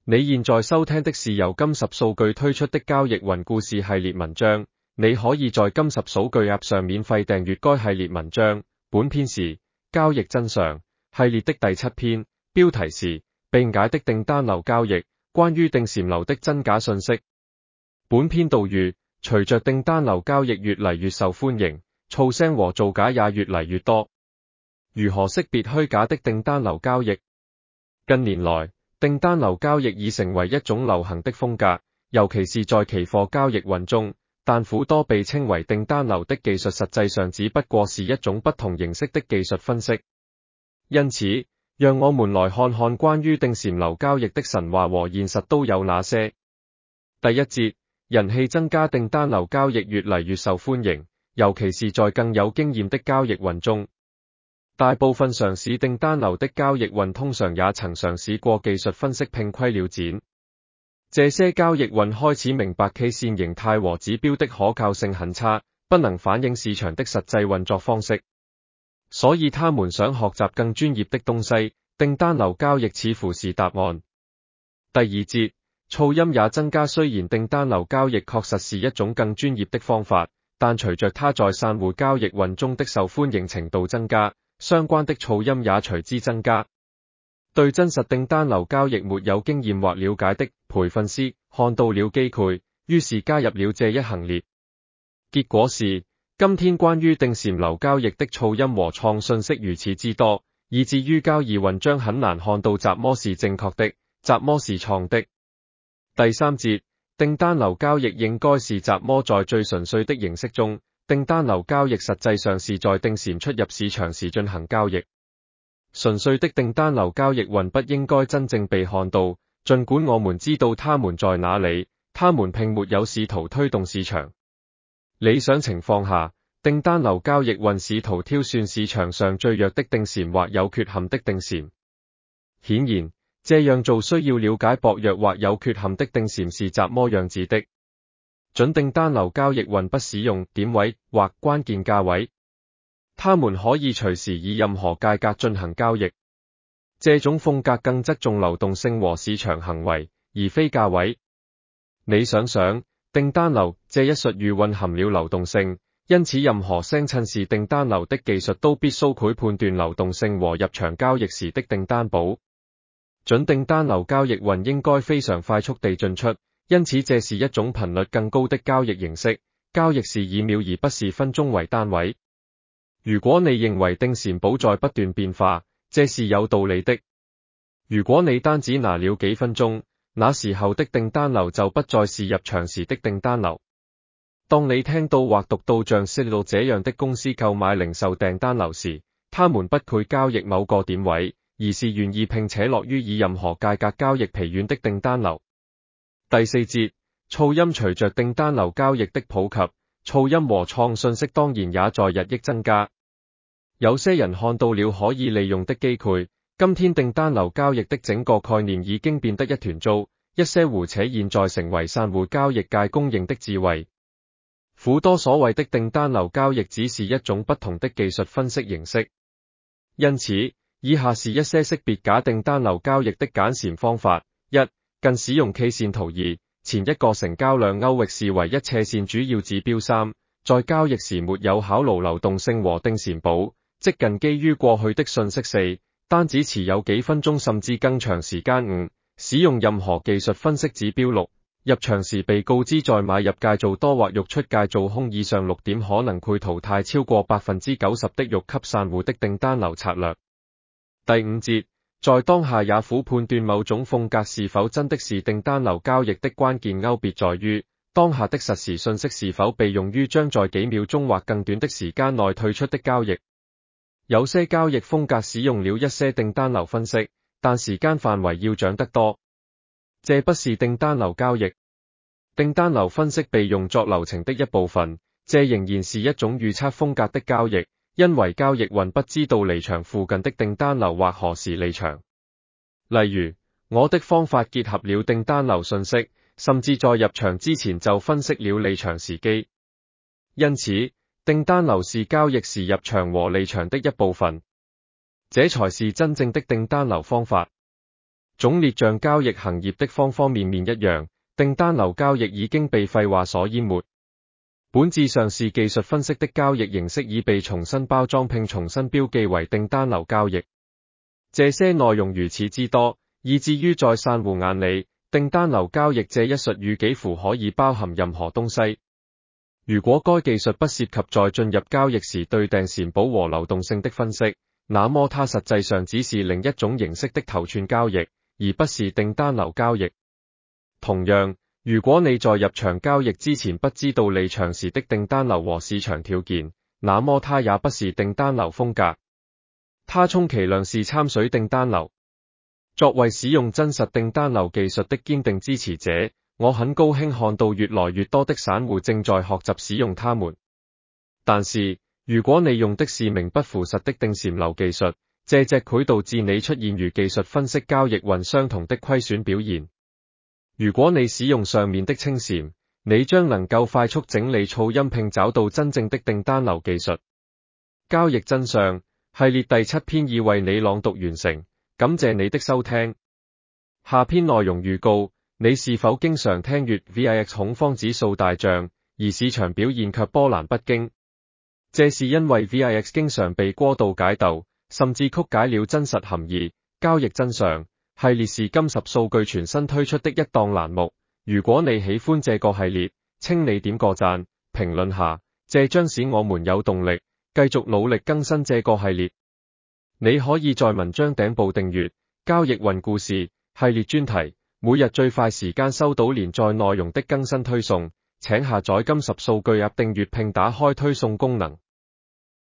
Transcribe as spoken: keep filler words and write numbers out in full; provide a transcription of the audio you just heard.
你現在收聽的是由金十數據推出的交易雲故事系列文章，你可以在金十數據 App 上免費訂閱該系列文章。本篇是交易真相系列的第七篇，標題是被解的訂單流交易，關於定禪流的真假信息。本篇導語：隨着訂單流交易越嚟越受歡迎，噪聲和造假也越嚟越多。如何識別虛假的訂單流交易？近年來，訂單流交易已成為一種流行的風格，尤其是在期貨交易雲中。但輔多被稱為訂單流的技術實際上只不過是一種不同形式的技術分析。因此，讓我們來看看關於定禪流交易的神話和現實都有哪些。第一節，人氣增加，訂單流交易越嚟越受歡迎，尤其是在更有經驗的交易雲中。大部分嘗試訂單流的交易雲通常也曾嘗試過技術分析並虧了錢。這些交易雲開始明白 K 線形態和指標的可靠性很差，不能反映市場的實際運作方式，所以他們想學習更專業的東西。訂單流交易似乎是答案。第二節，噪音也增加。雖然訂單流交易確實是一種更專業的方法，但隨着它在散戶交易雲中的受歡迎程度增加，相關的噪音也隨之增加。對真實訂單流交易沒有經驗或了解的培訓師看到了機會，於是加入了這一行列。結果是，今天關於定禪流交易的噪音和創信息如此之多，以至於交易雲將很難看到什麼是正確的，什麼是創的。第三節，訂單流交易應該是什麼？在最純粹的形式中，訂單流交易實際上是在定禪出入市場時進行交易。純粹的訂單流交易雲不應該真正被看到，儘管我們知道它們在哪裡，它們並沒有試圖推動市場。理想情況下，訂單流交易雲試圖挑選市場上最弱的定禪或有缺陷的定禪。顯然，這樣做需要了解薄弱或有缺陷的定禪是怎麼樣子的。準訂單流交易雲不使用點位或關鍵價位。他們可以隨時以任何價格進行交易。這種風格更側重流動性和市場行為，而非價位。你想想，訂單流這一術語蘊含了流動性，因此任何聲稱是訂單流的技術都必須會判斷流動性和入場交易時的訂單簿。準訂單流交易雲應該非常快速地進出，因此這是一種頻率更高的交易形式，交易是以秒而不是分鐘為單位。如果你認為定禪簿在不斷變化，這是有道理的。如果你單只拿了幾分鐘，那時候的訂單流就不再是入場時的訂單流。當你聽到或讀到像 Citadel 這樣的公司購買零售訂單流時，他們不會交易某個點位，而是願意並且樂於以任何價格交易疲軟的訂單流。第四節，噪音隨着訂單流交易的普及，噪音和創信息當然也在日益增加。有些人看到了可以利用的機會。今天訂單流交易的整個概念已經變得一團糟，一些胡扯現在成為散戶交易界公認的智慧。輔多所謂的訂單流交易只是一種不同的技術分析形式。因此，以下是一些識別假訂單流交易的簡單方法。一、近使用 K 線圖。二、前一個成交量區域視為一斜線主要指標。三、在交易時沒有考慮流動性和定禪簿，即近基於過去的信息。四、單只持有幾分鐘甚至更長時間。五、使用任何技術分析指標。六、入場時被告知在買入界做多或欲出界做空以上六點可能會淘汰超過百分之九十的欲給散戶的訂單流策略。第五節，在當下也苦判斷某種風格是否真的是訂單流交易的關鍵勾別在於，當下的實時信息是否被用於將在幾秒鐘或更短的時間內退出的交易。有些交易風格使用了一些訂單流分析，但時間範圍要長得多。這不是訂單流交易。訂單流分析被用作流程的一部分，這仍然是一種預測風格的交易，因為交易雲不知道離場附近的訂單流或何時離場。例如，我的方法結合了訂單流信息，甚至在入場之前就分析了離場時機。因此，訂單流是交易時入場和離場的一部分，這才是真正的訂單流方法。 總列像交易行業的方方面面一樣，訂單流交易已經被廢話所淹沒。本質上是技術分析的交易形式已被重新包裝並重新標記為訂單流交易。這些內容如此之多，以至於在散戶眼裡，訂單流交易這一術語幾乎可以包含任何東西。如果該技術不涉及在進入交易時對訂錢寶和流動性的分析，那麼它實際上只是另一種形式的頭寸交易，而不是訂單流交易。同樣，如果你在入場交易之前不知道離場時的訂單流和市場條件，那麼它也不是訂單流風格。它充其量是參水訂單流。作為使用真實訂單流技術的堅定支持者，我很高興看到越來越多的散戶正在學習使用它們。但是，如果你用的是名不符實的訂錢流技術，這隻會導致你出現與技術分析交易運相同的虧損表現。如果你使用上面的清禪，你將能夠快速整理噪音並找到真正的訂單流技術。交易真相系列第七篇已為你朗讀完成，感謝你的收聽。下篇內容預告：你是否經常聽閱 V I X 恐慌指數大漲，而市場表現卻波瀾不驚？這是因為 V I X 經常被過度解讀，甚至曲解了真實含義。交易真相系列是金十數據全新推出的一檔欄目。如果你喜歡這個系列，請你點個讚，評論下，這將使我們有動力繼續努力更新這個系列。你可以在文章頂部訂閱交易運故事系列專題，每日最快時間收到連載內容的更新推送。請下載金十數據 App 訂閱並打開推送功能。